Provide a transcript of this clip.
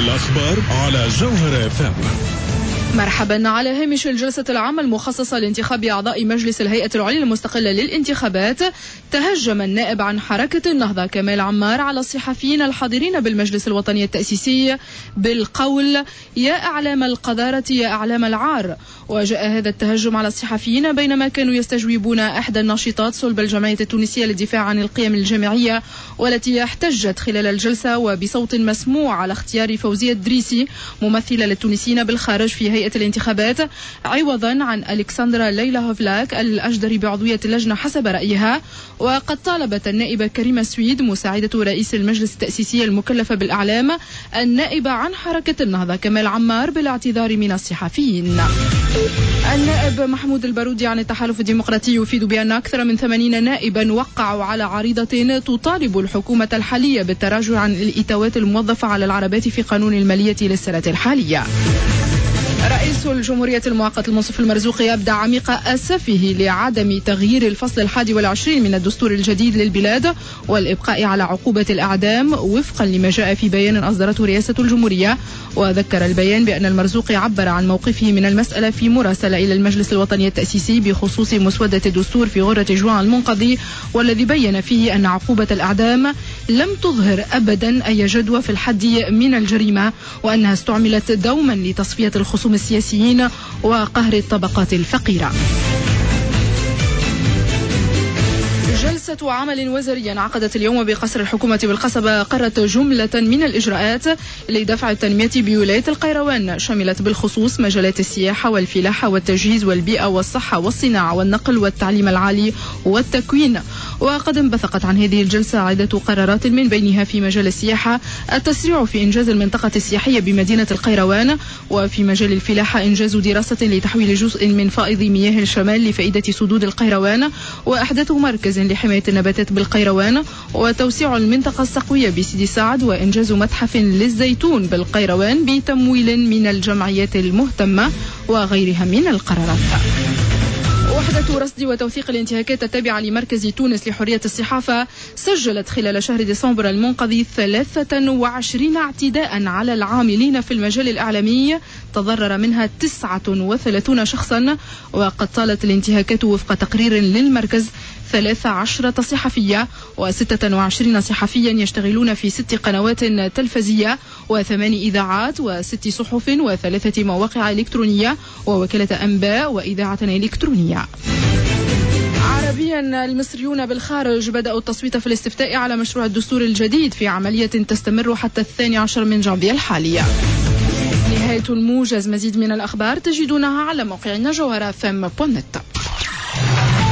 الأخبار على جوهر FM. مرحبا. على هامش الجلسة العامة المخصصة لانتخاب أعضاء مجلس الهيئة العليا المستقلة للانتخابات، تهجم النائب عن حركة النهضة كمال عمار على الصحفيين الحاضرين بالمجلس الوطني التأسيسي بالقول: يا أعلام القذارة يا أعلام العار. وجاء هذا التهجم على الصحفيين بينما كانوا يستجوبون إحدى الناشطات صلب الجمعية التونسية للدفاع عن القيم الجامعية، والتي احتجت خلال الجلسة وبصوت مسموع على اختيار فوزية الدريسي ممثلة للتونسيين بالخارج في هيئة الانتخابات عوضا عن ألكسندرا ليلى هوفلاك الأجدر بعضوية اللجنة حسب رأيها. وقد طالبت النائبة كريمة سويد مساعدة رئيس المجلس التأسيسي المكلفة بالإعلام النائبة عن حركة النهضة كمال عمار بالاعتذار من الصحفيين. النائب محمود البارودي عن التحالف الديمقراطي يفيد بأن أكثر من 80 نائبا وقعوا على عريضة تطالب الحكومة الحالية بالتراجع عن الإتاوات الموظفة على العربات في قانون المالية للسنة الحالية. رئيس الجمهورية المؤقت المنصف المرزوقي أبدى عميق أسفه لعدم تغيير الفصل 21 من الدستور الجديد للبلاد والإبقاء على عقوبة الإعدام وفقا لما جاء في بيان أصدرته رئاسة الجمهورية. وذكر البيان بأن المرزوقي عبر عن موقفه من المسألة في مراسلة إلى المجلس الوطني التأسيسي بخصوص مسودة الدستور في غرة جوان المنقضي، والذي بين فيه أن عقوبة الإعدام لم تظهر أبدا أي جدوى في الحد من الجريمة، وأنها استعملت دوما لتصفية الخصوم السياسيين وقهر الطبقات الفقيرة. جلسة عمل وزاري انعقدت اليوم بقصر الحكومة بالقصبة قررت جملة من الإجراءات لدفع التنمية بولاية القيروان، شملت بالخصوص مجالات السياحة والفلاحة والتجهيز والبيئة والصحة والصناعة والنقل والتعليم العالي والتكوين. وقد انبثقت عن هذه الجلسة عدة قرارات، من بينها في مجال السياحة التسريع في إنجاز المنطقة السياحية بمدينة القيروان، وفي مجال الفلاحة إنجاز دراسة لتحويل جزء من فائض مياه الشمال لفائدة سدود القيروان، وإحداث مركز لحماية النباتات بالقيروان، وتوسيع المنطقة السقوية بسيدي سعد، وإنجاز متحف للزيتون بالقيروان بتمويل من الجمعيات المهتمة، وغيرها من القرارات. وحدة رصد وتوثيق الانتهاكات التابعة لمركز تونس لحرية الصحافة سجلت خلال شهر ديسمبر المنقضي 23 اعتداء على العاملين في المجال الإعلامي تضرر منها 39 شخصا. وقد طالت الانتهاكات وفق تقرير للمركز 13 صحفية و26 صحفيا يشتغلون في 6 قنوات تلفزية و8 إذاعات و6 صحف و3 مواقع إلكترونية ووكالة أنباء وإذاعة إلكترونية. عربيا، المصريون بالخارج بدأوا التصويت في الاستفتاء على مشروع الدستور الجديد في عملية تستمر حتى 12 من جانفي الحالي. نهاية الموجز. مزيد من الأخبار تجدونها على موقعنا جوهر FM.net.